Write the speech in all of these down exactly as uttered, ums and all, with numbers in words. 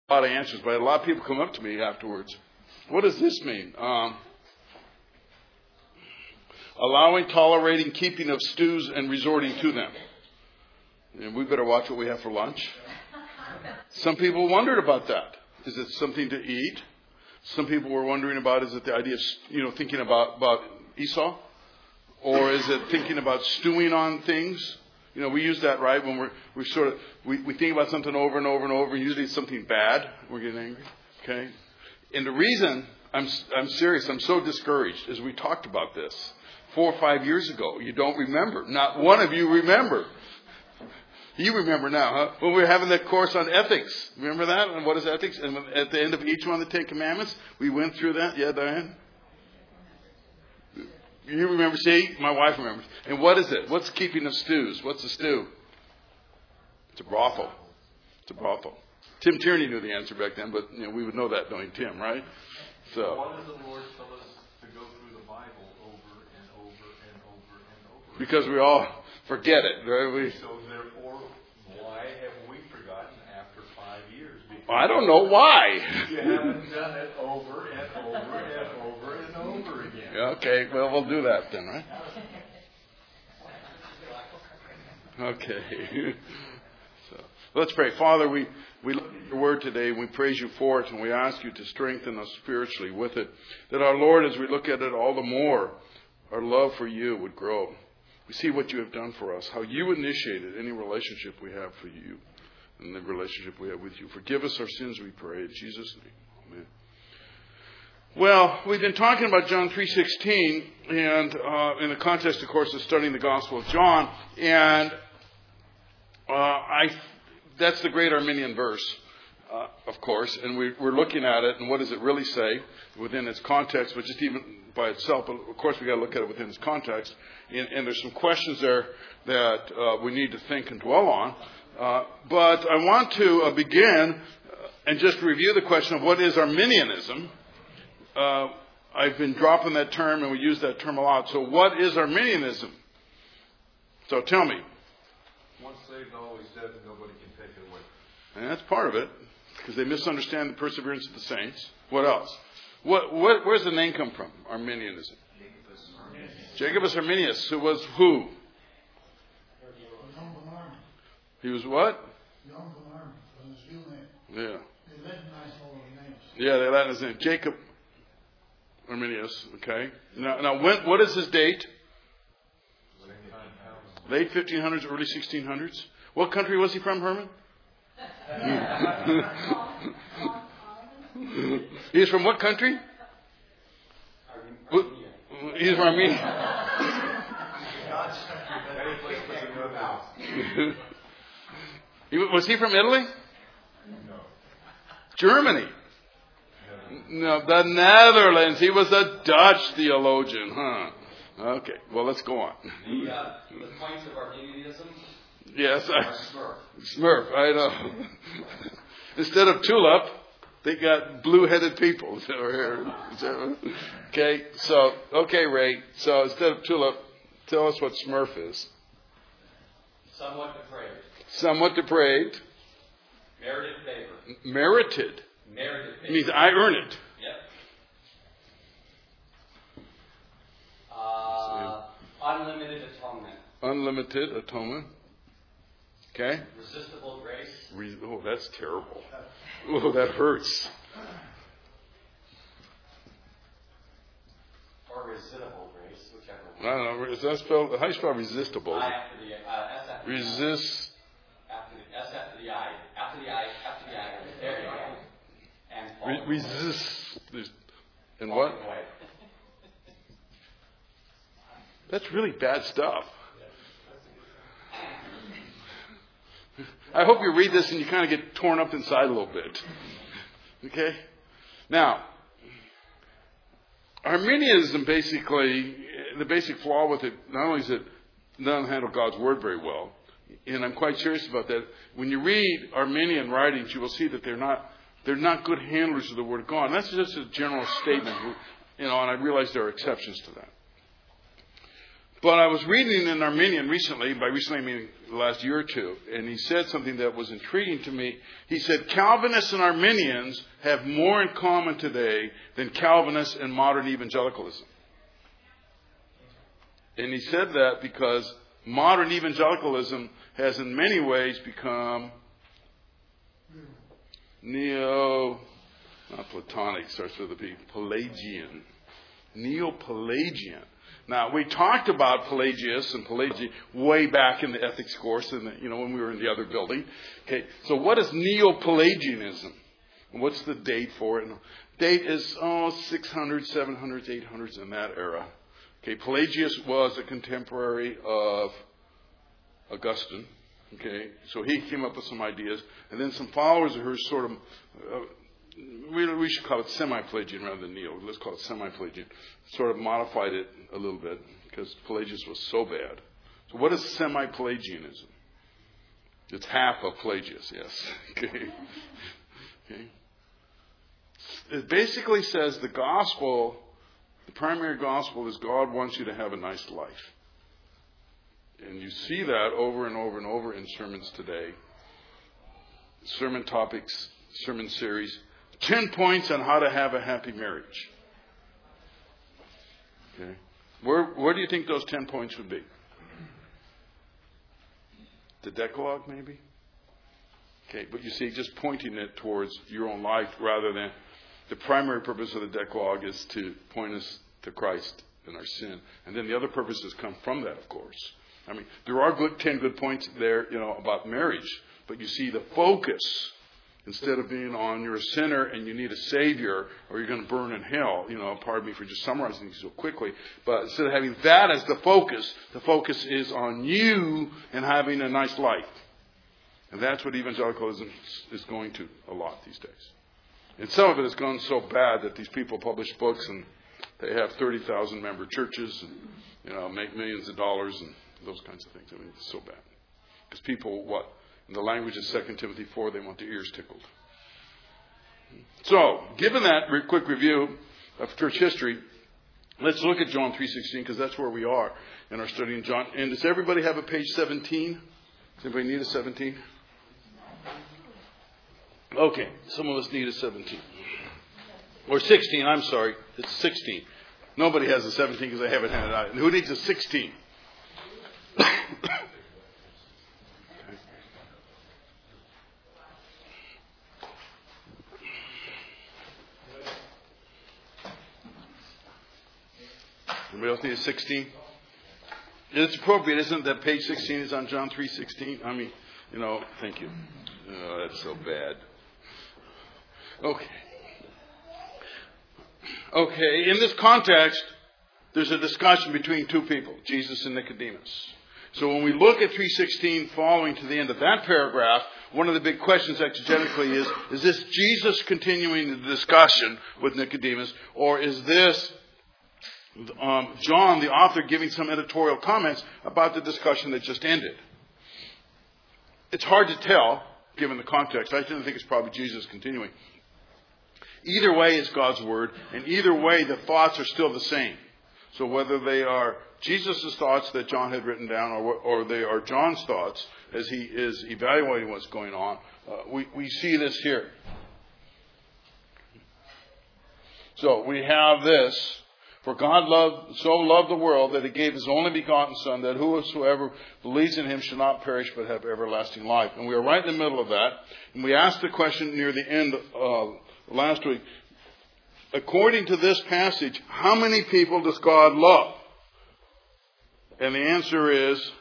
a lot of answers, but a lot of people come up to me afterwards. What does this mean? Um, allowing, tolerating, keeping of stews and resorting to them. And we better watch what we have for lunch. Some people wondered about that. Is it something to eat? Some people were wondering about, is it the idea of, you know, thinking about, about Esau? Or is it thinking about stewing on things? You know, we use that, right, when we're, we sort of, we, we think about something over and over and over. Usually it's something bad. We're getting angry. Okay? And the reason I'm, I'm serious, I'm so discouraged, is we talked about this four or five years ago. You don't remember. Not one of you remember. You remember now, huh? When we were having that course on ethics. Remember that? And what is ethics? And at the end of each one of the Ten Commandments, we went through that. Yeah, Diane? You remember? See? My wife remembers. And what is it? What's keeping of stews? What's a stew? It's a brothel. It's a brothel. Tim Tierney knew the answer back then, but you know, we would know that knowing Tim, right? So. Why does the Lord tell us to go through the Bible over and over and over and over? Because we all forget it, right? We, so therefore, why have we forgotten after five years? Because I don't know why. You haven't done it over and over and over and over again. Okay, well, we'll do that then, right? Okay. So let's pray. Father, we, we look at your word today and we praise you for it, and we ask you to strengthen us spiritually with it. That our Lord, as we look at it all the more, our love for you would grow. We see what you have done for us, how you initiated any relationship we have for you and the relationship we have with you. Forgive us our sins, we pray. In Jesus' name, amen. Well, we've been talking about John three sixteen, and uh, in the context, of course, of studying the Gospel of John. And uh, I that's the great Arminian verse, uh, of course. And we, we're looking at it, and what does it really say within its context, but just even by itself. But of course, we've got to look at it within its context. And, and there's some questions there that uh, we need to think and dwell on. Uh, but I want to uh, begin and just review the question of what is Arminianism. Uh, I've been dropping that term, and we use that term a lot. So what is Arminianism? So tell me. Once saved, always dead, and nobody can take it away. And that's part of it, because they misunderstand the perseverance of the saints. What else? What, what, where's the name come from, Arminianism? Jacobus Arminius. Jacobus Arminius, who was who? He was what? Young Arm was his real name. Yeah. They Latinized all the names. Yeah, they Latinized his name. Jacob Arminius, okay. Now, now when, what is his date? Late fifteen hundreds, early sixteen hundreds. What country was he from, Herman? He's from what country? He's from Armenia. Was he from Italy? No. Germany. No, the Netherlands. He was a Dutch theologian, huh? Okay, well, let's go on. The, uh, the points of Arminianism Yes, are I, Smurf. Smurf, I know. Instead of tulip, they got blue-headed people. Okay, so, okay, Ray. So instead of tulip, tell us what Smurf is. Somewhat depraved. Somewhat depraved. Merited favor. Merited. Merited It favor. means I earn it. Yep. Uh, unlimited atonement. Unlimited atonement. Okay. Resistible grace. Re- oh, that's terrible. Oh, that hurts. Or resistible grace, whichever I one. don't know. Is that spelled? How do you spell resistible? I after the uh, S after Resist. the after the S after the I after the I after the I. There you go. And Re- falling resist. And away. what? Falling away. That's really bad stuff. I hope you read this and you kind of get torn up inside a little bit. Okay? Now, Arminianism basically, the basic flaw with it, not only is it doesn't handle God's word very well, and I'm quite serious about that. When you read Arminian writings, you will see that they're not they're not good handlers of the word of God. And that's just a general statement, you know, and I realize there are exceptions to that. But I was reading an Arminian recently, by recently I mean the last year or two, and he said something that was intriguing to me. He said, Calvinists and Arminians have more in common today than Calvinists and modern evangelicalism. And he said that because modern evangelicalism has in many ways become neo, not Platonic, starts with a P, Pelagian. Neo-Pelagian. Now, we talked about Pelagius and Pelagian way back in the ethics course, in the, you know, when we were in the other building. Okay, so what is Neo-Pelagianism? And what's the date for it? Date is, oh, six hundreds, seven hundreds, eight hundreds, in that era. Okay, Pelagius was a contemporary of Augustine. Okay, so he came up with some ideas, and then some followers of hers sort of, uh, we, we should call it semi-Pelagian rather than neo. Let's call it semi-Pelagian. Sort of modified it a little bit because Pelagius was so bad. So what is semi-Pelagianism? It's half of Pelagius, yes. Okay. Okay. It basically says the gospel, the primary gospel is God wants you to have a nice life. And you see that over and over and over in sermons today. Sermon topics, sermon series. Ten points on how to have a happy marriage. Okay. Where, where do you think those ten points would be? The Decalogue, maybe? Okay, but you see, just pointing it towards your own life rather than the primary purpose of the Decalogue is to point us to Christ and our sin. And then the other purposes come from that, of course. I mean, there are good ten good points there, you know, about marriage. But you see, the focus, instead of being on you're a sinner and you need a savior or you're going to burn in hell, you know, pardon me for just summarizing these so quickly. But instead of having that as the focus, the focus is on you and having a nice life. And that's what evangelicalism is going to a lot these days. And some of it has gone so bad that these people publish books and they have thirty thousand member churches and, you know, make millions of dollars and those kinds of things. I mean, it's so bad. Because people, what? In the language of Second Timothy four, they want their ears tickled. So, given that quick review of church history, let's look at John three sixteen, because that's where we are in our study in John. And does everybody have a page seventeen? Does anybody need a seventeen? Okay, some of us need a seventeen. Or sixteen, I'm sorry. It's sixteen. Nobody has a seventeen because I haven't had it out. And who needs a sixteen? Anybody else need a sixteen? It's appropriate, isn't it, that page sixteen is on John three sixteen? I mean, you know, thank you. Oh, that's so bad. Okay. Okay, in this context, there's a discussion between two people, Jesus and Nicodemus. So when we look at three sixteen following to the end of that paragraph, one of the big questions exegetically is, is this Jesus continuing the discussion with Nicodemus, or is this um, John, the author, giving some editorial comments about the discussion that just ended? It's hard to tell, given the context. I tend to think it's probably Jesus continuing. Either way, it's God's word, and either way, the thoughts are still the same. So whether they are Jesus' thoughts that John had written down, or, or they are John's thoughts as he is evaluating what's going on, uh, we, we see this here. So we have this. For God loved, so loved the world that he gave his only begotten Son, that whosoever believes in him should not perish but have everlasting life. And we are right in the middle of that. And we asked the question near the end of last week. According to this passage, how many people does God love? And the answer is,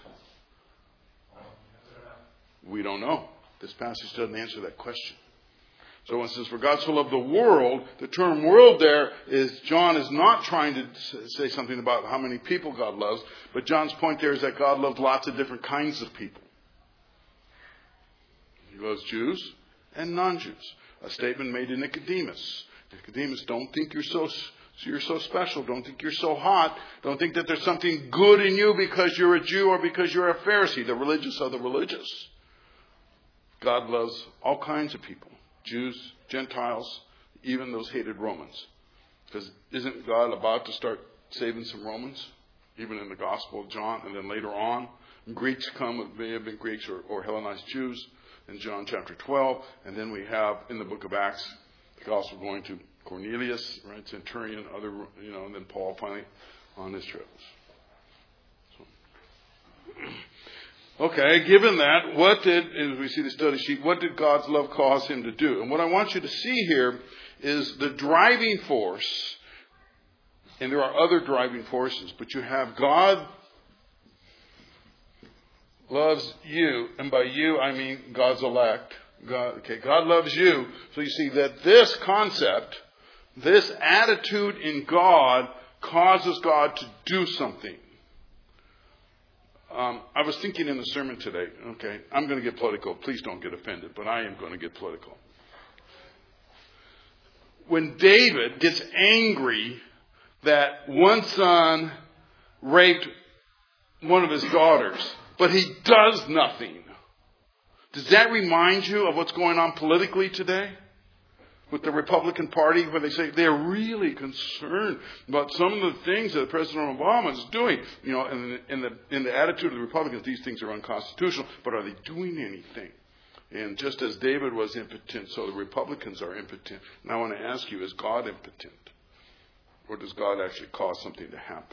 we don't know. This passage doesn't answer that question. So when it says, for God so loved the world, the term world there is, John is not trying to say something about how many people God loves, but John's point there is that God loves lots of different kinds of people. He loves Jews and non-Jews. A statement made to Nicodemus. Nicodemus, don't think you're so, you're so special. Don't think you're so hot. Don't think that there's something good in you because you're a Jew or because you're a Pharisee. The religious are the religious. God loves all kinds of people. Jews, Gentiles, even those hated Romans. Because isn't God about to start saving some Romans? even in the Gospel of John, and then later on, Greeks come, it may have been Greeks or, or Hellenized Jews in John chapter twelve, and then we have in the book of Acts, the Gospel going to Cornelius, right, centurion, other, you know, and then Paul finally on his trips. So. Okay, given that, what did, as we see the study sheet, what did God's love cause him to do? And what I want you to see here is the driving force, and there are other driving forces, but you have God loves you, and by you I mean God's elect. God, okay, God loves you. So you see that this concept, this attitude in God causes God to do something. Um, I was thinking in the sermon today, okay, I'm going to get political. Please don't get offended, but I am going to get political. When David gets angry that one son raped one of his daughters, but he does nothing, does that remind you of what's going on politically today with the Republican Party, where they say they're really concerned about some of the things that President Obama is doing? You know, and in the, in the attitude of the Republicans, these things are unconstitutional, but are they doing anything? And just as David was impotent, so the Republicans are impotent. And I want to ask you, is God impotent? Or does God actually cause something to happen?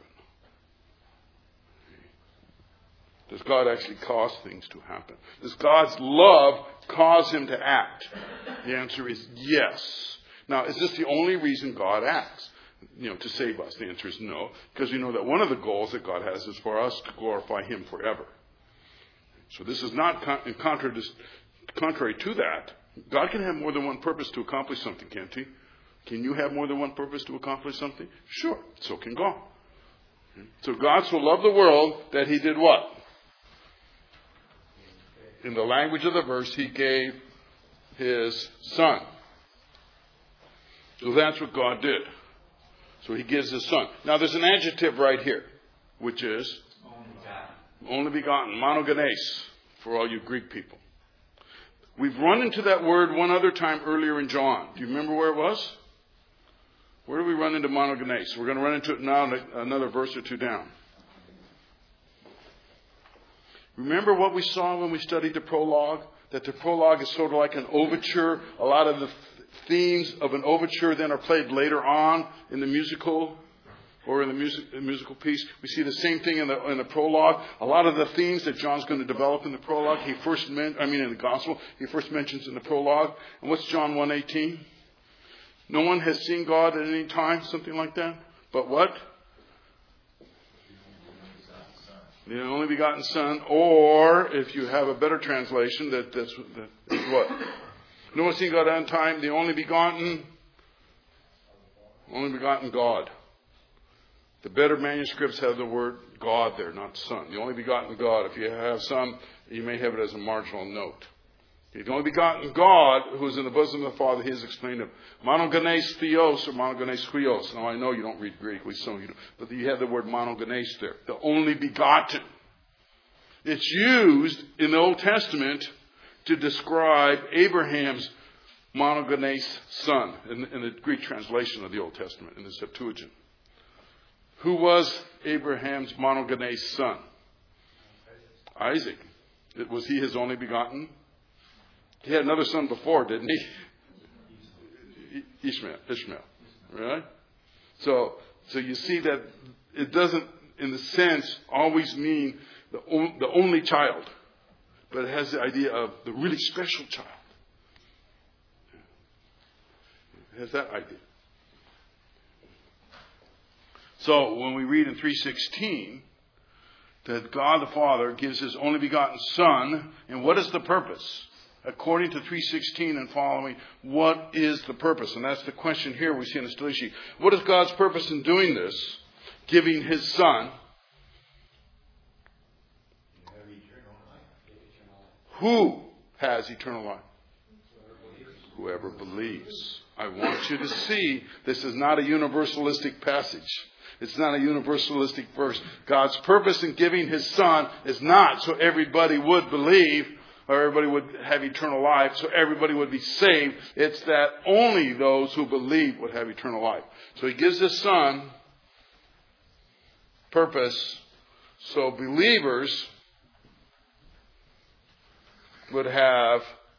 Does God actually cause things to happen? Does God's love cause him to act? The answer is yes. Now, is this the only reason God acts? You know, to save us? The answer is no. Because we know that one of the goals that God has is for us to glorify him forever. So this is not con- contrary, contrary to that. God can have more than one purpose to accomplish something, can't he? Can you have more than one purpose to accomplish something? Sure. So can God. So God so loved the world that he did what? In the language of the verse, he gave his son. So that's what God did. So he gives his son. Now there's an adjective right here, which is only begotten. Only begotten. Monogenes, for all you Greek people. We've run into that word one other time earlier in John. Do you remember where it was? Where do we run into monogenes? We're going to run into it now, another verse or two down. Remember what we saw when we studied the prologue? That the prologue is sort of like an overture. A lot of the themes of an overture then are played later on in the musical or in the music, the musical piece. We see the same thing in the, in the prologue. A lot of the themes that John's going to develop in the prologue, he first meant, I mean in the gospel, he first mentions in the prologue. And what's John one eighteen? No one has seen God at any time, something like that. But what? The only begotten Son, or if you have a better translation, that that's that is what? No one seen God on time. The only begotten, only begotten God. The better manuscripts have the word God there, not Son. The only begotten God. If you have some, you may have it as a marginal note. The only begotten God, who is in the bosom of the Father, he has explained of monogenes theos or monogenes huios. Now I know you don't read Greek, we some of you don't, but you have the word monogenes there. The only begotten. It's used in the Old Testament to describe Abraham's monogenes son in, in the Greek translation of the Old Testament, in the Septuagint. Who was Abraham's monogenes son? Isaac. It, was he his only begotten? He had another son before, didn't he? Ishmael. Ishmael. Right? So, so you see that it doesn't, in the sense, always mean the, on, the only child. But it has the idea of the really special child. It has that idea. So, when we read in three sixteen that God the Father gives his only begotten Son, and what is the purpose? According to three sixteen and following, what is the purpose? And that's the question here we see in the study sheet. What is God's purpose in doing this? Giving his Son. Who has eternal life? Whoever believes. I want you to see this is not a universalistic passage. It's not a universalistic verse. God's purpose in giving his Son is not so everybody would believe, or everybody would have eternal life, so everybody would be saved. It's that only those who believe would have eternal life. So he gives his Son purpose so believers would have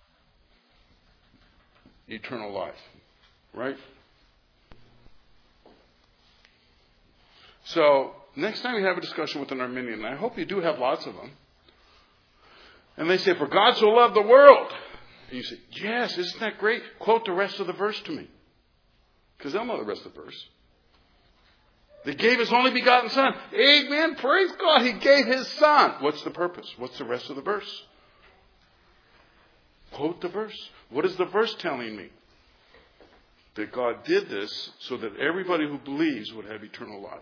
eternal life. Right? So, next time you have a discussion with an Arminian, and I hope you do have lots of them, and they say, for God so loved the world. And you say, yes, isn't that great? Quote the rest of the verse to me. Because they'll know the rest of the verse. They gave His only begotten Son. Amen. Praise God. He gave His Son. What's the purpose? What's the rest of the verse? Quote the verse. What is the verse telling me? That God did this so that everybody who believes would have eternal life.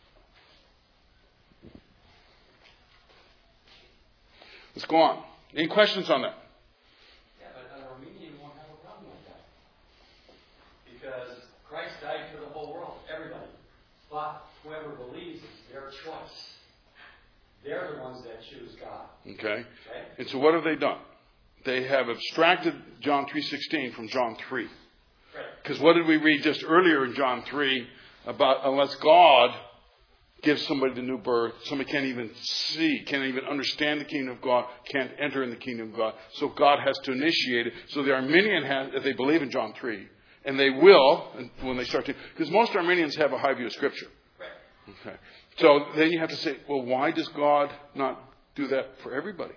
Let's go on. Any questions on that? Yeah, but an Armenian won't have a problem with that. Because Christ died for the whole world, everybody. But whoever believes is their choice. They're the ones that choose God. Okay. Okay? And so what have they done? They have abstracted John three sixteen from John three. Because what did we read just earlier in John three about unless God gives somebody the new birth, somebody can't even see, can't even understand the kingdom of God, can't enter in the kingdom of God. So God has to initiate it. So the Arminian has, if they believe in John three, and they will when they start to, because most Arminians have a high view of Scripture. Okay. So then you have to say, well, why does God not do that for everybody?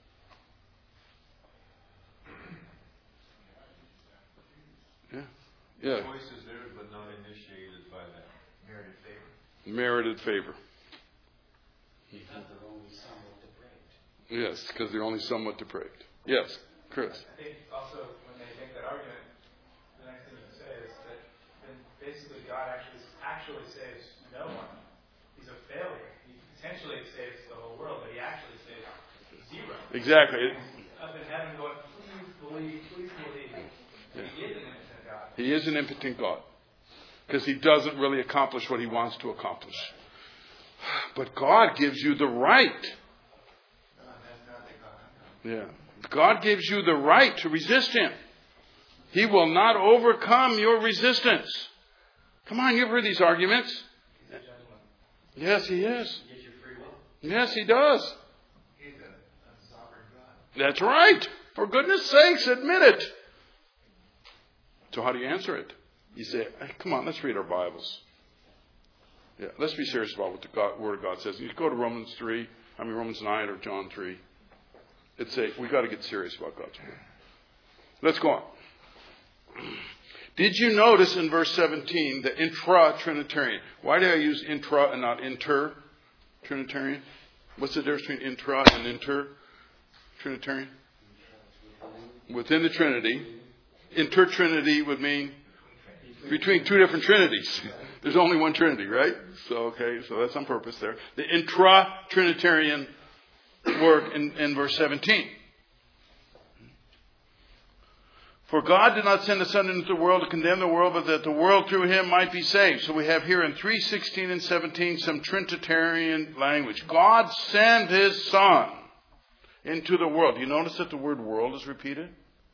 Yeah. Yeah. The choice is theirs, but not initiated by that merited favor. Merited favor. Because they're only somewhat depraved. Yes, because they're only somewhat depraved. Yes, Chris. I think also when they make that argument, the next thing you can say is that then basically God actually actually saves no one. He's a failure. He potentially saves the whole world, but He actually saves zero. Exactly. Up in heaven going, please believe, please believe. Yeah. He is an impotent God. He is an impotent God. Because He doesn't really accomplish what He wants to accomplish. But God gives you the right. Yeah. God gives you the right to resist Him. He will not overcome your resistance. Come on, you've heard these arguments. Yes, He is. He gives you free will. Yes, He does. He's a, a sovereign God. That's right. For goodness sakes, admit it. So how do you answer it? You say, hey, come on, let's read our Bibles. Yeah, let's be serious about what the God, Word of God says. You go to Romans three, I mean Romans nine or John three. It's a, we've got to get serious about God's Word. Let's go on. Did you notice in verse seventeen the intra-Trinitarian? Why did I use intra and not inter-Trinitarian? What's the difference between intra and inter-Trinitarian? Within the Trinity. Inter-Trinity would mean between two different Trinities. There's only one Trinity, right? So, okay, so that's on purpose there. The intra-Trinitarian work in, in verse seventeen. For God did not send the Son into the world to condemn the world, but that the world through Him might be saved. So we have here in three sixteen and seventeen some Trinitarian language. God sent His Son into the world. You notice that the word world is repeated?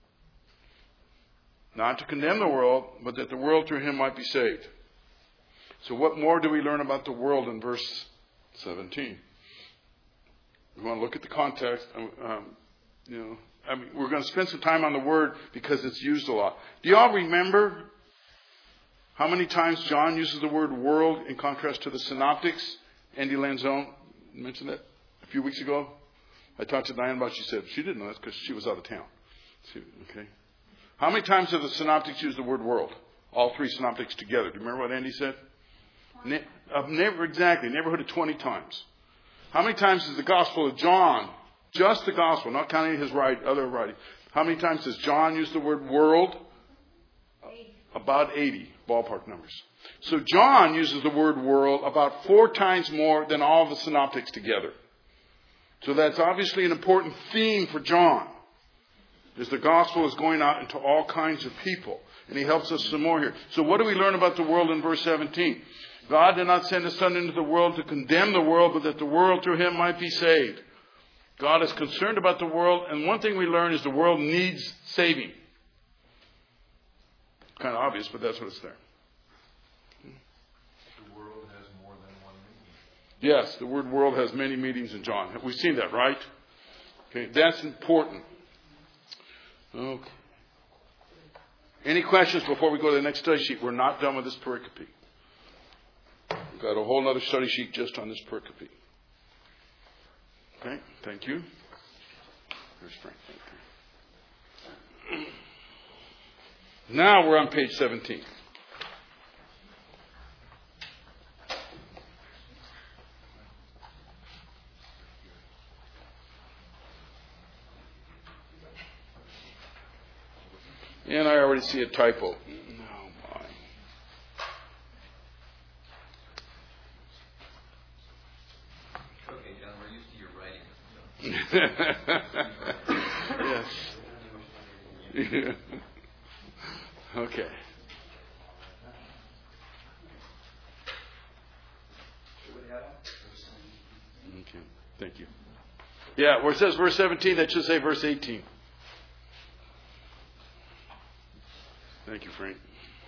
Not to condemn the world, but that the world through Him might be saved. So what more do we learn about the world in verse seventeen? We want to look at the context. Um, you know, I mean, we're going to spend some time on the word because it's used a lot. Do you all remember how many times John uses the word world in contrast to the synoptics? Andy Lanzone mentioned that a few weeks ago. I talked to Diane about it. She said she didn't know that because she was out of town. She, okay. How many times have the synoptics used the word world? All three synoptics together. Do you remember what Andy said? Ne- uh, never exactly. Neighborhood of twenty times. How many times is the Gospel of John, just the Gospel, not counting his right, other writing, how many times does John use the word world? About eighty ballpark numbers. So John uses the word world about four times more than all the synoptics together. So that's obviously an important theme for John. Is the gospel is going out into all kinds of people. And he helps us some more here. So what do we learn about the world in verse seventeen? God did not send His Son into the world to condemn the world, but that the world through Him might be saved. God is concerned about the world, and one thing we learn is the world needs saving. Kind of obvious, but that's what it's there. The world has more than one Yes, the word world has many meanings in John. We've seen that, right? Okay, that's important. Okay. Any questions before we go to the next study sheet? We're not done with this pericope. We've got a whole other study sheet just on this pericope. Okay, thank you. Here's Frank. Thank you. Now we're on page seventeen. And I already see a typo. Oh, my. Okay, John, we're used to your writing. Yes. Okay. Okay, thank you. Yeah, where it says verse seventeen, that should say verse eighteen. Thank you, Frank.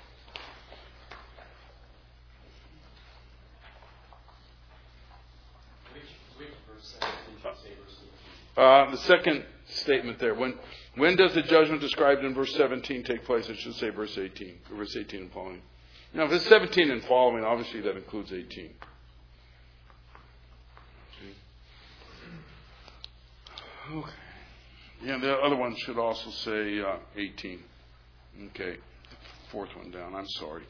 Which, which verse seventeen should say verse eighteen? Uh, the second statement there. When when does the judgment described in verse seventeen take place? It should say verse eighteen. Verse eighteen and following. Now, if it's seventeen and following, obviously that includes eighteen. Okay. Yeah, the other one should also say uh, eighteen. Okay. Fourth one down. I'm sorry.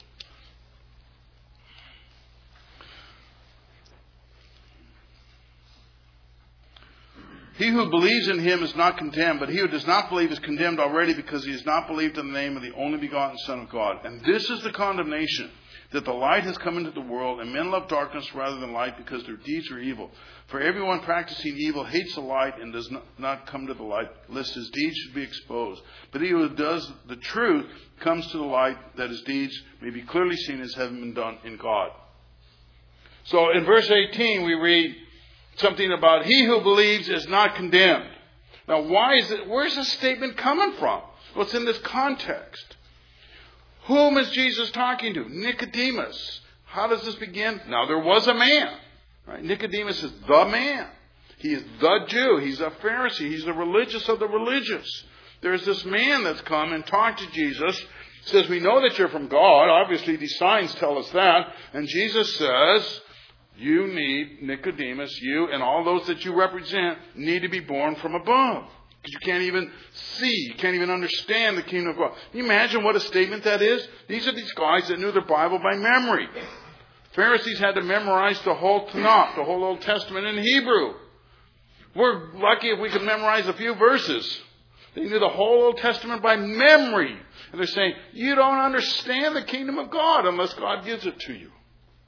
He who believes in him is not condemned, but he who does not believe is condemned already because he has not believed in the name of the only begotten Son of God. And this is the condemnation, that the light has come into the world, and men love darkness rather than light because their deeds are evil. For everyone practicing evil hates the light and does not come to the light, lest his deeds should be exposed. But he who does the truth comes to the light, that his deeds may be clearly seen as having been done in God. So in verse eighteen we read something about he who believes is not condemned. Now why is it, where's this statement coming from? Well, it's in this context. Whom is Jesus talking to? Nicodemus. How does this begin? Now there was a man. Right? Nicodemus is the man. He is the Jew. He's a Pharisee. He's the religious of the religious. There's this man that's come and talked to Jesus. Says, we know that you're from God. Obviously these signs tell us that. And Jesus says, you need, Nicodemus, you and all those that you represent need to be born from above. Because you can't even see, you can't even understand the kingdom of God. Can you imagine what a statement that is? These are these guys that knew their Bible by memory. Pharisees had to memorize the whole Tanakh, the whole Old Testament in Hebrew. We're lucky if we could memorize a few verses. They knew the whole Old Testament by memory. And they're saying, you don't understand the kingdom of God unless God gives it to you.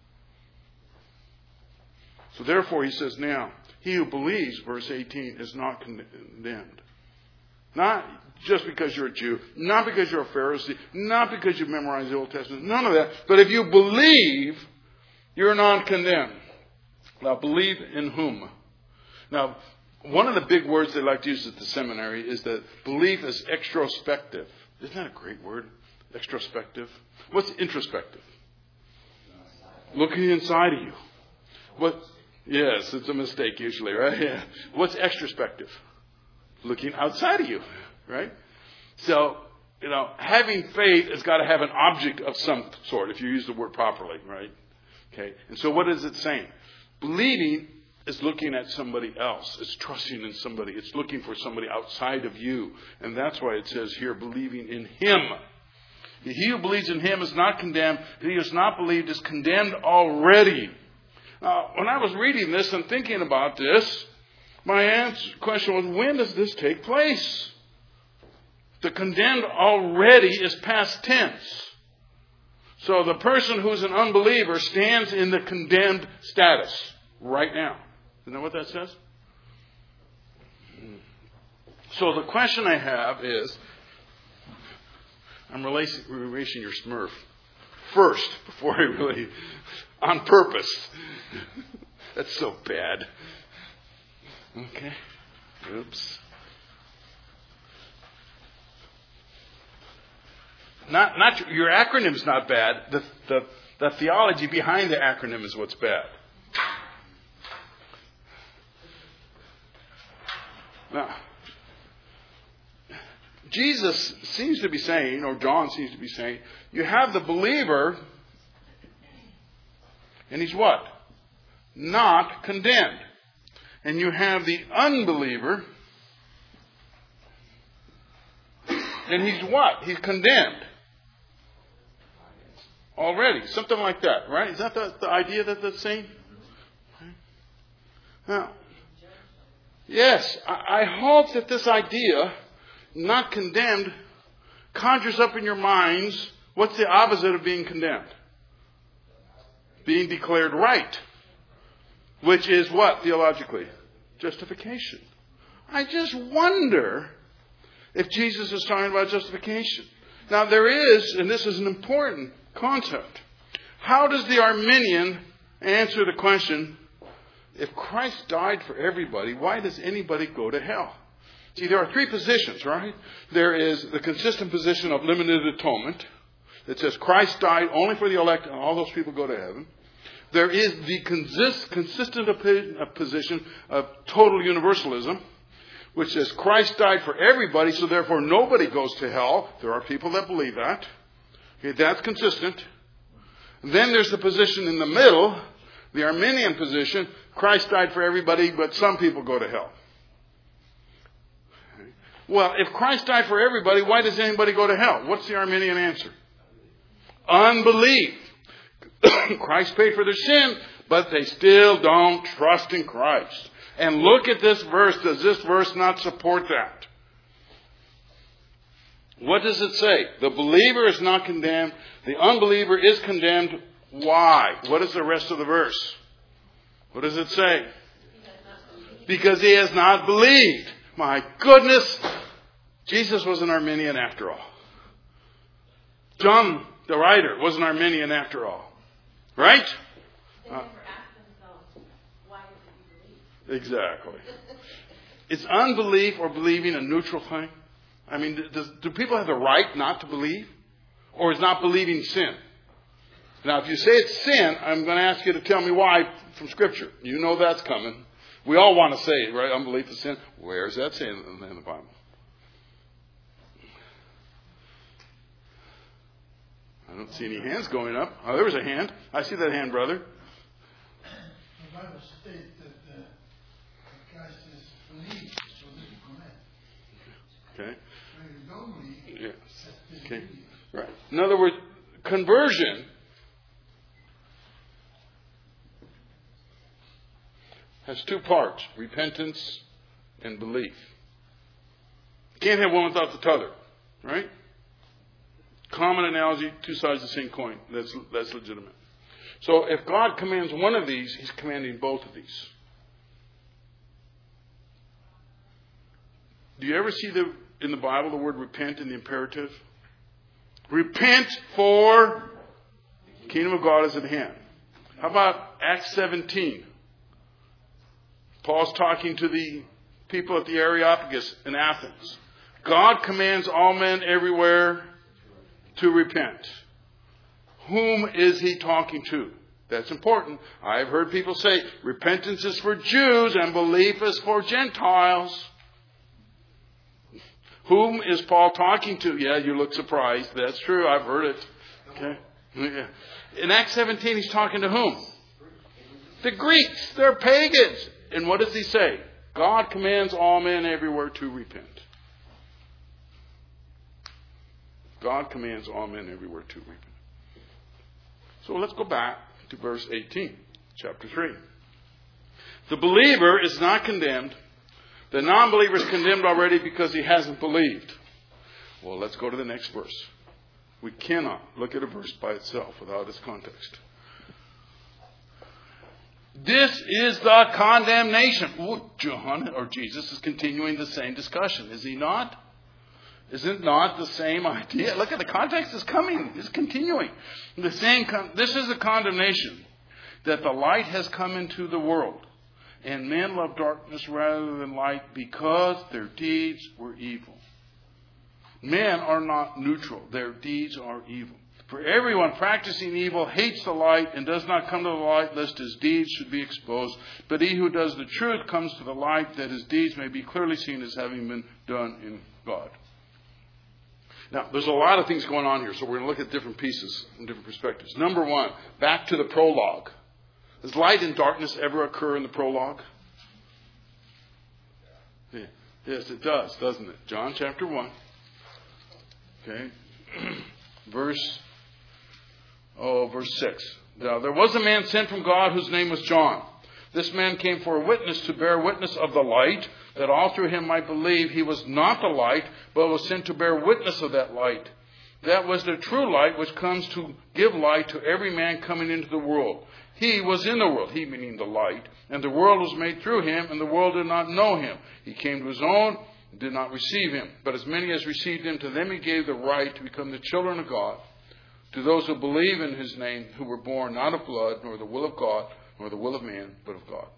So therefore, he says now, he who believes, verse eighteen, is not condemned. Not just because you're a Jew, not because you're a Pharisee, not because you've memorized the Old Testament, none of that. But if you believe, you're not condemned. Now, believe in whom? Now, one of the big words they like to use at the seminary is that belief is extrospective. Isn't that a great word? Extrospective. What's introspective? Looking inside of you. What? Yes, it's a mistake usually, right? Yeah. What's extrospective? Looking outside of you, right? So, you know, having faith has got to have an object of some sort, if you use the word properly, right? Okay. And so what is it saying? Believing is looking at somebody else. It's trusting in somebody. It's looking for somebody outside of you. And that's why it says here, believing in him. He who believes in him is not condemned. He who has not believed is condemned already. Now, when I was reading this and thinking about this, my answer, question was, when does this take place? The condemned already is past tense. So the person who's an unbeliever stands in the condemned status right now. Isn't that what that says? So the question I have is, I'm erasing your Smurf first before I really, on purpose. That's so bad. Okay. Oops. Not, not your acronym's not bad. The, the, the theology behind the acronym is what's bad. Now, Jesus seems to be saying, or John seems to be saying, you have the believer, and he's what? Not condemned. And you have the unbeliever, and he's what? He's condemned. Already. Something like that, right? Is that the, the idea that that's saying? Now, yes, I, I hope that this idea, not condemned, conjures up in your minds what's the opposite of being condemned? Being declared right. Which is what, theologically? Justification. I just wonder if Jesus is talking about justification. Now there is, and this is an important concept. How does the Arminian answer the question, if Christ died for everybody, why does anybody go to hell? See, there are three positions, right? There is the consistent position of limited atonement. That says Christ died only for the elect and all those people go to heaven. There is the consist, consistent position of total universalism, which says Christ died for everybody, so therefore nobody goes to hell. There are people that believe that. Okay, that's consistent. Then there's the position in the middle, the Arminian position. Christ died for everybody, but some people go to hell. Okay. Well, if Christ died for everybody, why does anybody go to hell? What's the Arminian answer? Unbelief. Christ paid for their sin, but they still don't trust in Christ. And look at this verse. Does this verse not support that? What does it say? The believer is not condemned. The unbeliever is condemned. Why? What is the rest of the verse? What does it say? Because he has not believed. My goodness. Jesus was an Arminian after all. John, the writer, was an Arminian after all. Right? They never asked themselves, why did he believe? Exactly. Is unbelief or believing a neutral thing? I mean, does, do people have the right not to believe? Or is not believing sin? Now, if you say it's sin, I'm going to ask you to tell me why from Scripture. You know that's coming. We all want to say it, right? Unbelief is sin. Where is that saying in the Bible? I don't see any hands going up. Oh, there was a hand. I see that hand, brother. The Bible states that uh, Christ is believed, so this is command. Okay. When you don't believe, Yes. that's Okay. disbelief. Right. In other words, conversion has two parts: repentance and belief. Can't have one without the other, right? Common analogy, two sides of the same coin. That's that's legitimate. So if God commands one of these, He's commanding both of these. Do you ever see the in the Bible the word repent in the imperative? Repent, for the kingdom of God is at hand. How about Acts seventeen? Paul's talking to the people at the Areopagus in Athens. God commands all men everywhere to repent. Whom is he talking to? That's important. I've heard people say repentance is for Jews and belief is for Gentiles. Whom is Paul talking to? Yeah, you look surprised. That's true. I've heard it. Okay. Yeah. In Acts seventeen, he's talking to whom? The Greeks. They're pagans. And what does he say? God commands all men everywhere to repent. God commands all men everywhere to repent. So let's go back to verse eighteen, chapter three. The believer is not condemned. The non-believer is condemned already because he hasn't believed. Well, let's go to the next verse. We cannot look at a verse by itself without its context. This is the condemnation. Oh, John or Jesus is continuing the same discussion, is he not? Is it not the same idea? Look at the context is coming. It's continuing. The same. Con- this is the condemnation that the light has come into the world, and men love darkness rather than light because their deeds were evil. Men are not neutral. Their deeds are evil. For everyone practicing evil hates the light and does not come to the light, lest his deeds should be exposed. But he who does the truth comes to the light, that his deeds may be clearly seen as having been done in God. Now, there's a lot of things going on here, so we're going to look at different pieces and different perspectives. Number one, back to the prologue. Does light and darkness ever occur in the prologue? Yeah. Yes, it does, doesn't it? John chapter one. Okay. Verse, oh, verse six. Now, there was a man sent from God whose name was John. This man came for a witness to bear witness of the light, that all through him might believe he was not the light, but was sent to bear witness of that light. That was the true light, which comes to give light to every man coming into the world. He was in the world, he meaning the light, and the world was made through him, and the world did not know him. He came to his own, and did not receive him. But as many as received him, to them he gave the right to become the children of God, to those who believe in his name, who were born not of blood, nor the will of God, nor the will of man, but of God.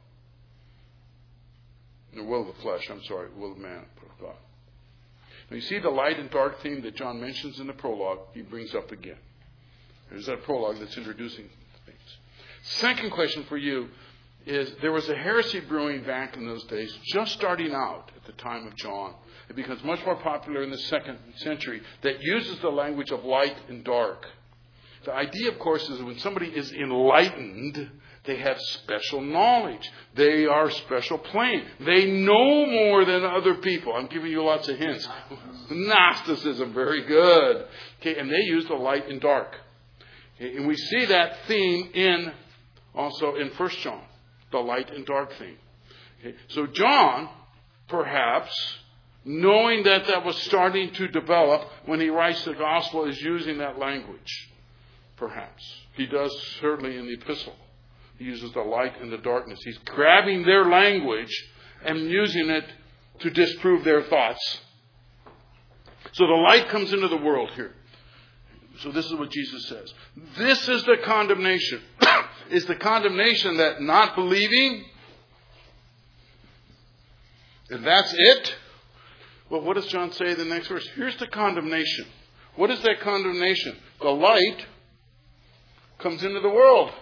The will of the flesh, I'm sorry, the will of man, but of God. Now you see the light and dark theme that John mentions in the prologue, he brings up again. There's that prologue that's introducing things. Second question for you is, there was a heresy brewing back in those days, just starting out at the time of John. It becomes much more popular in the second century, that uses the language of light and dark. The idea, of course, is when somebody is enlightened, they have special knowledge. They are special plane. They know more than other people. I'm giving you lots of hints. Gnosticism, very good. Okay, and they use the light and dark. Okay, and we see that theme in also in First John, the light and dark theme. Okay, so John, perhaps, knowing that that was starting to develop when he writes the gospel, is using that language. Perhaps. He does certainly in the epistle. He uses the light and the darkness. He's grabbing their language and using it to disprove their thoughts. So the light comes into the world here. So this is what Jesus says. This is the condemnation. Is the condemnation that not believing? And that's it? Well, what does John say in the next verse? Here's the condemnation. What is that condemnation? The light comes into the world.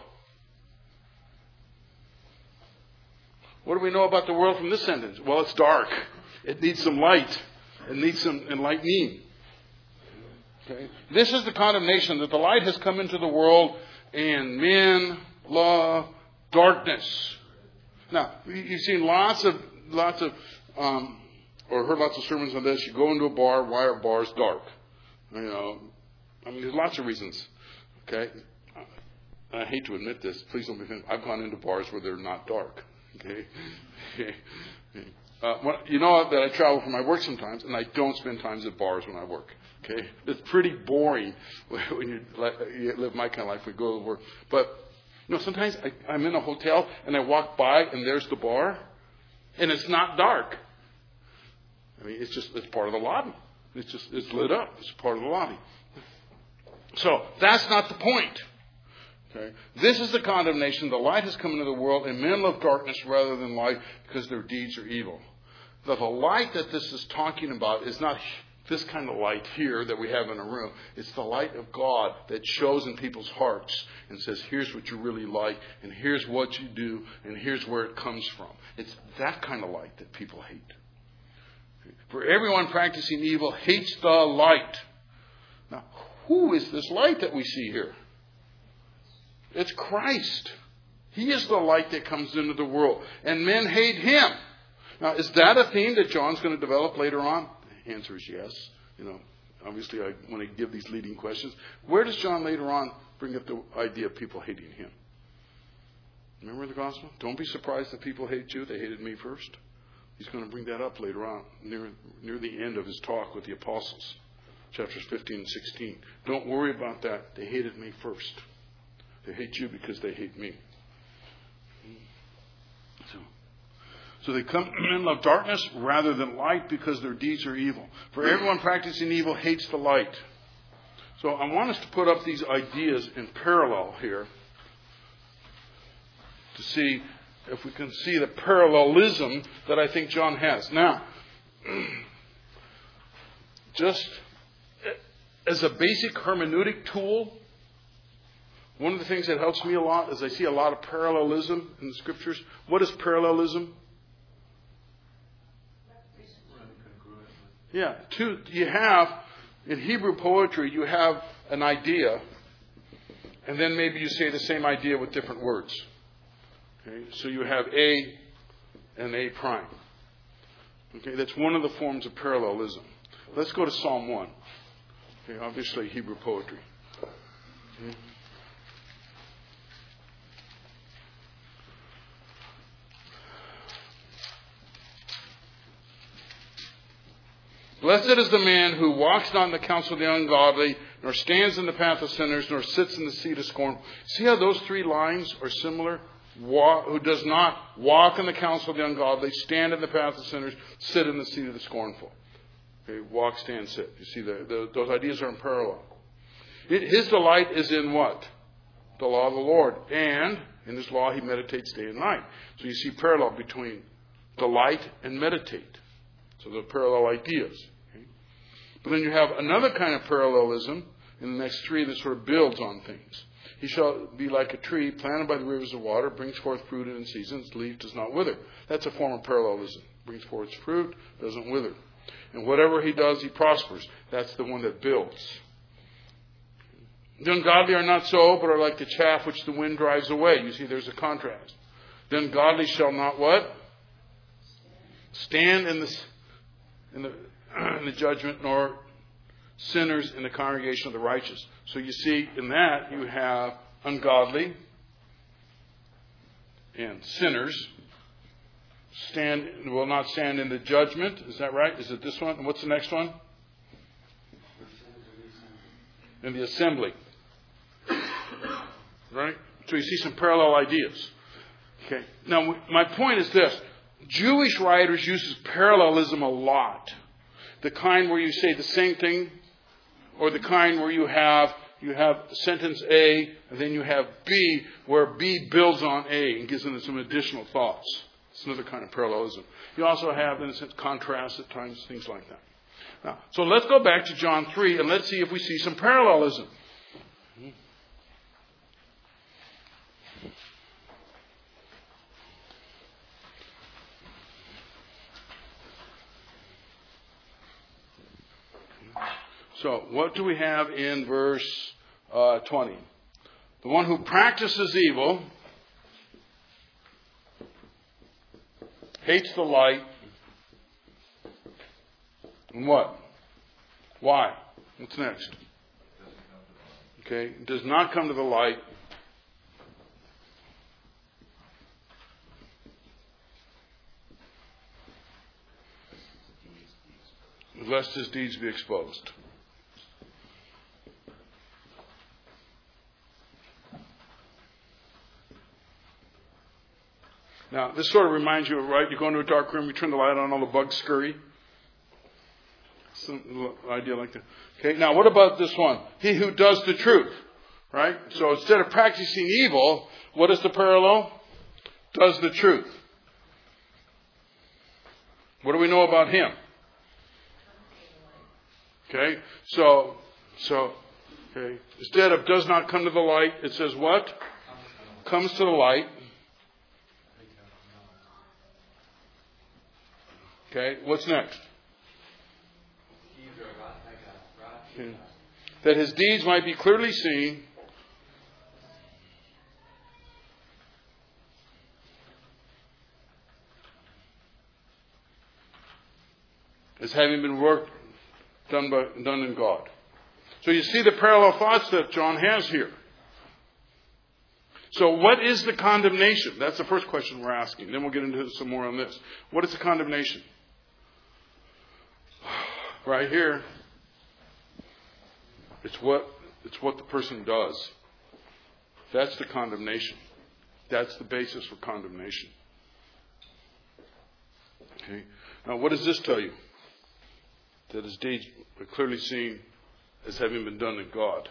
What do we know about the world from this sentence? Well, it's dark. It needs some light. It needs some enlightening. Okay? This is the condemnation, that the light has come into the world and men love darkness. Now, you've seen lots of, lots of, um, or heard lots of sermons on this. You go into a bar, why are bars dark? You know, I mean, there's lots of reasons. Okay? I hate to admit this. Please don't be offended. I've gone into bars where they're not dark. Okay. uh, when, you know that I travel for my work sometimes, and I don't spend times at bars when I work. Okay, it's pretty boring when you, you live my kind of life. We go to work, but you know, sometimes I, I'm in a hotel and I walk by and there's the bar, and it's not dark. I mean, it's just it's part of the lobby. It's just it's lit up. It's part of the lobby. So that's not the point. Okay. This is the condemnation. The light has come into the world, and men love darkness rather than light because their deeds are evil. But the light that this is talking about is not this kind of light here that we have in a room. It's the light of God that shows in people's hearts and says, here's what you really like, and here's what you do, and here's where it comes from. It's that kind of light that people hate. For everyone practicing evil hates the light. Now, who is this light that we see here? It's Christ. He is the light that comes into the world. And men hate him. Now, is that a theme that John's going to develop later on? The answer is yes. You know, obviously I want to give these leading questions. Where does John later on bring up the idea of people hating him? Remember the gospel? Don't be surprised that people hate you. They hated me first. He's going to bring that up later on, near, near the end of his talk with the apostles. Chapters fifteen and sixteen. Don't worry about that. They hated me first. They hate you because they hate me. So, so they come and love darkness rather than light because their deeds are evil. For everyone practicing evil hates the light. So I want us to put up these ideas in parallel here to see if we can see the parallelism that I think John has. Now, just as a basic hermeneutic tool, One of the things that helps me a lot is I see a lot of parallelism in the Scriptures. What is parallelism? Yeah, two, you have, in Hebrew poetry, you have an idea, and then maybe you say the same idea with different words. Okay, so you have A and A prime. Okay, that's one of the forms of parallelism. Let's go to Psalm one. Okay, obviously Hebrew poetry. Okay. Blessed is the man who walks not in the counsel of the ungodly, nor stands in the path of sinners, nor sits in the seat of scorn. See how those three lines are similar? Walk, who does not walk in the counsel of the ungodly, stand in the path of sinners, sit in the seat of the scornful. Okay, walk, stand, sit. You see, the, the, those ideas are in parallel. It, his delight is in what? The law of the Lord. And in his law he meditates day and night. So you see parallel between delight and meditate. So they're parallel ideas. Okay? But then you have another kind of parallelism in the next three that sort of builds on things. He shall be like a tree planted by the rivers of water, brings forth fruit in its season, its leaf does not wither. That's a form of parallelism. Brings forth its fruit, doesn't wither. And whatever he does, he prospers. That's the one that builds. The ungodly are not so, but are like the chaff which the wind drives away. You see, there's a contrast. The ungodly shall not what? Stand in the, in the, in the judgment, nor sinners in the congregation of the righteous. So you see, in that you have ungodly and sinners stand will not stand in the judgment. Is that right? Is it this one? And what's the next one? In the assembly. Right? So you see some parallel ideas. Okay. Now, my point is this. Jewish writers use parallelism a lot. The kind where you say the same thing, or the kind where you have you have sentence A, and then you have B, where B builds on A and gives them some additional thoughts. It's another kind of parallelism. You also have, in a sense, contrast at times, things like that. Now, so let's go back to John three, and let's see if we see some parallelism. So, what do we have in verse uh, twenty? The one who practices evil hates the light. And what? Why? What's next? Okay, does not come to the light. Lest his deeds be exposed. Now, this sort of reminds you of, right, you go into a dark room, you turn the light on, all the bugs scurry. Some idea like that. Okay, now what about this one? He who does the truth, right? So instead of practicing evil, what is the parallel? Does the truth. What do we know about him? Okay, so, so, okay, instead of does not come to the light, it says what? Comes to the light. Okay, what's next? Okay. That his deeds might be clearly seen. As having been worked done by done in God. So you see the parallel thoughts that John has here. So what is the condemnation? That's the first question we're asking. Then we'll get into some more on this. What is the condemnation? Right here. It's what it's what the person does. That's the condemnation. That's the basis for condemnation. Okay. Now what does this tell you? That his deeds are clearly seen as having been done in God.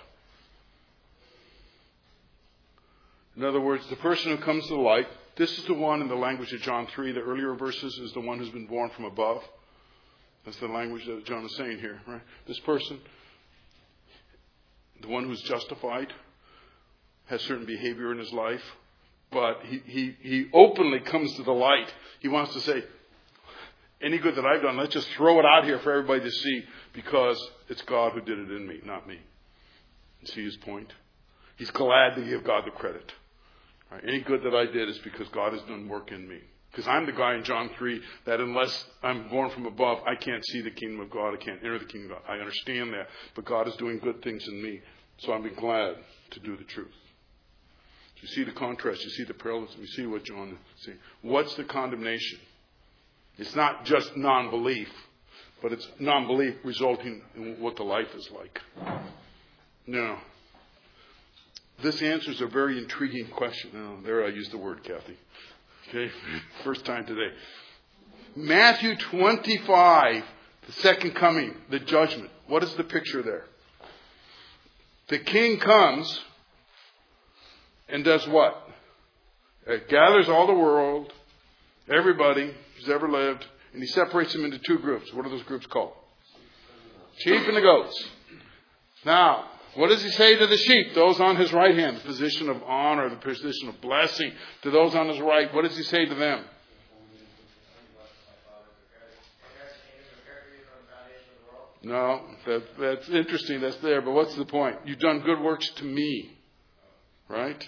In other words, the person who comes to the light, this is the one in the language of John three, the earlier verses, is the one who's been born from above. That's the language that John is saying here, right? This person, the one who's justified, has certain behavior in his life, but he, he, he openly comes to the light. He wants to say, any good that I've done, let's just throw it out here for everybody to see, because it's God who did it in me, not me. You see his point? He's glad to give God the credit. Right? Any good that I did is because God has done work in me. Because I'm the guy in John three that unless I'm born from above, I can't see the kingdom of God. I can't enter the kingdom of God. I understand that. But God is doing good things in me. So I'm glad to do the truth. You see the contrast. You see the parallelism. You see what John is saying. What's the condemnation? It's not just non-belief, but it's non-belief resulting in what the life is like. Now, this answers a very intriguing question. Oh, there I used the word, Kathy. Okay, first time today. Matthew twenty-five, the second coming, the judgment. What is the picture there? The king comes and does what? It gathers all the world, everybody who's ever lived, and he separates them into two groups. What are those groups called? Sheep and the goats. Now, what does he say to the sheep? Those on his right hand, the position of honor, the position of blessing. To those on his right, what does he say to them? No, that, that's interesting. That's there. But what's the point? You've done good works to me. Right?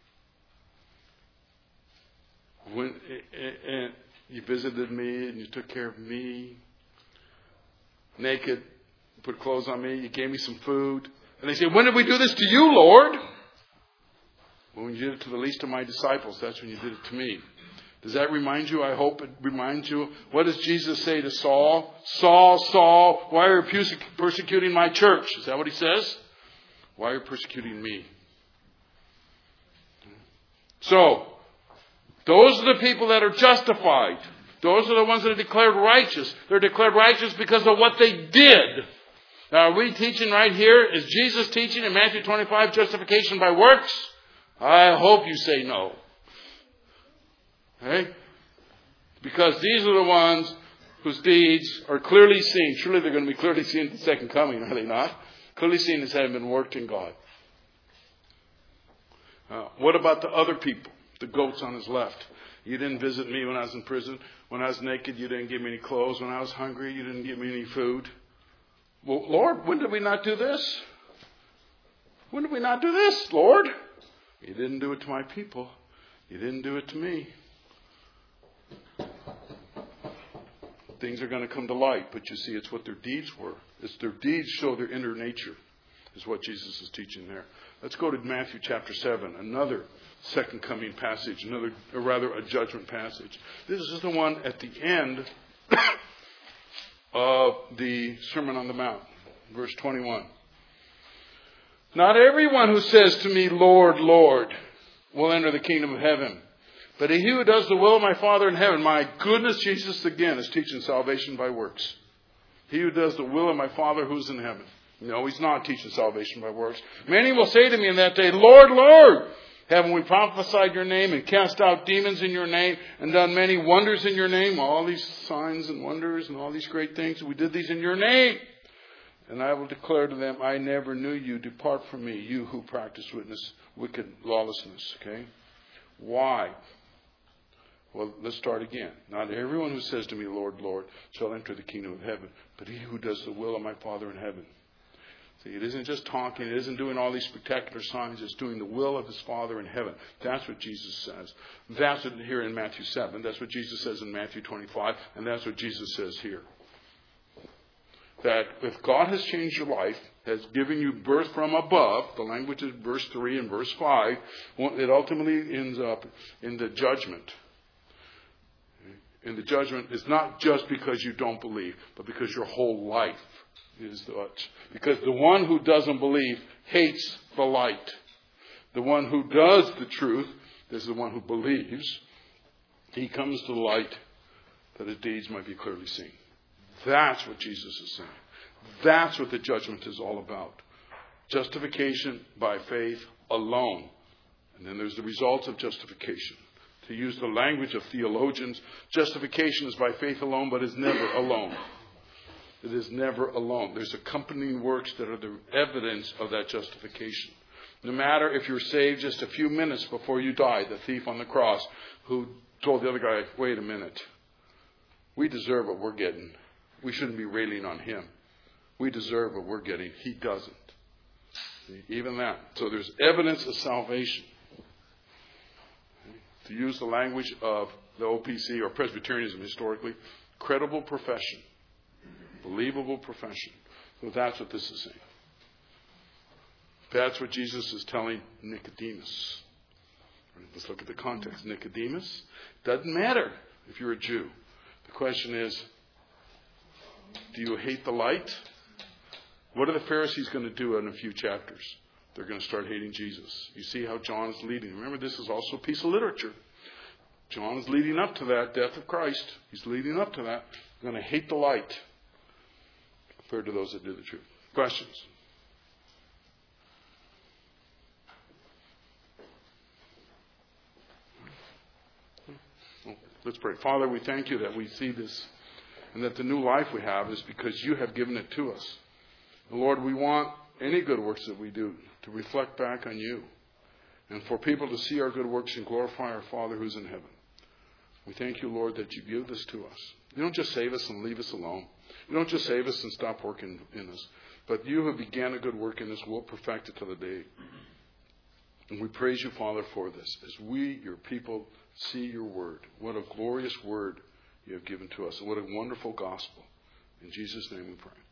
When and you visited me and you took care of me. Naked, you put clothes on me. You gave me some food. And they say, when did we do this to you, Lord? Well, when you did it to the least of my disciples, that's when you did it to me. Does that remind you? I hope it reminds you. What does Jesus say to Saul? Saul, Saul, why are you persecuting my church? Is that what he says? Why are you persecuting me? So, those are the people that are justified. Those are the ones that are declared righteous. They're declared righteous because of what they did. Now, are we teaching right here? Is Jesus teaching in Matthew twenty-five justification by works? I hope you say no. Okay? Because these are the ones whose deeds are clearly seen. Surely they're going to be clearly seen at the second coming, are they not? Clearly seen as having been worked in God. Uh, what about the other people? The goats on his left. You didn't visit me when I was in prison. When I was naked, you didn't give me any clothes. When I was hungry, you didn't give me any food. Well, Lord, when did we not do this? When did we not do this, Lord? You didn't do it to my people. You didn't do it to me. Things are going to come to light, but you see, it's what their deeds were. It's their deeds show their inner nature, is what Jesus is teaching there. Let's go to Matthew chapter seven, another second coming passage, another, or rather a judgment passage. This is the one at the end of the Sermon on the Mount, verse twenty-one. Not everyone who says to me, Lord, Lord, will enter the kingdom of heaven, but he who does the will of my Father in heaven. My goodness, Jesus again is teaching salvation by works. He who does the will of my Father who's in heaven. No, he's not teaching salvation by works. Many will say to me in that day, Lord, Lord, haven't we prophesied your name and cast out demons in your name and done many wonders in your name? All these signs and wonders and all these great things. We did these in your name. And I will declare to them, I never knew you. Depart from me, you who practice witness, wicked lawlessness. Okay? Why? Well, let's start again. Not everyone who says to me, Lord, Lord, shall enter the kingdom of heaven, but he who does the will of my Father in heaven. See, it isn't just talking. It isn't doing all these spectacular signs. It's doing the will of his Father in heaven. That's what Jesus says. That's what here in Matthew seven. That's what Jesus says in Matthew twenty-five. And that's what Jesus says here. That if God has changed your life, has given you birth from above, the language is verse three and verse five, it ultimately ends up in the judgment. And the judgment is not just because you don't believe, but because your whole life is such. Because the one who doesn't believe hates the light. The one who does the truth is the one who believes. He comes to the light that his deeds might be clearly seen. That's what Jesus is saying. That's what the judgment is all about. Justification by faith alone. And then there's the results of justification. To use the language of theologians, justification is by faith alone, but is never alone. It is never alone. There's accompanying works that are the evidence of that justification. No matter if you're saved just a few minutes before you died, the thief on the cross who told the other guy, wait a minute, we deserve what we're getting. We shouldn't be railing on him. We deserve what we're getting. He doesn't. See, even that. So there's evidence of salvation. To use the language of the O P C or Presbyterianism historically, credible profession. Believable profession. So that's what this is saying. That's what Jesus is telling Nicodemus. Let's look at the context. Nicodemus, doesn't matter if you're a Jew. The question is, do you hate the light? What are the Pharisees going to do in a few chapters? They're going to start hating Jesus. You see how John is leading. Remember, this is also a piece of literature. John is leading up to that death of Christ. He's leading up to that. They're going to hate the light compared to those that do the truth. Questions? Let's pray. Father, we thank you that we see this and that the new life we have is because you have given it to us. And Lord, we want any good works that we do to reflect back on you and for people to see our good works and glorify our Father who's in heaven. We thank you, Lord, that you give this to us. You don't just save us and leave us alone. You don't just save us and stop working in us. But you who began a good work in us will perfect it to the day. And we praise you, Father, for this. As we, your people, see your word. What a glorious word you have given to us. And what a wonderful gospel. In Jesus' name we pray.